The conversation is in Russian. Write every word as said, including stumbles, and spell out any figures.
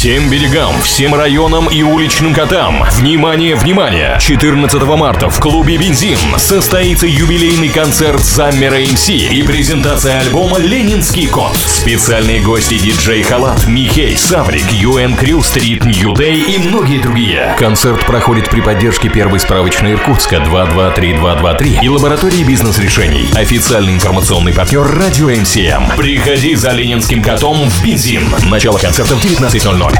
Всем берегам, всем районам и уличным котам. Внимание, внимание! четырнадцатого марта в клубе «Бензин» состоится юбилейный концерт Заммера эм си и презентация альбома «Ленинский кот». Специальные гости диджей Халат, Михей, Саврик, ю эн Crew, Street New Day и многие другие. Концерт проходит при поддержке первой справочной Иркутска два два три два два три и лаборатории бизнес-решений. Официальный информационный партнер радио эм си эм. Приходи за «Ленинским котом» в «Бензин». Начало концерта в девятнадцать ноль ноль.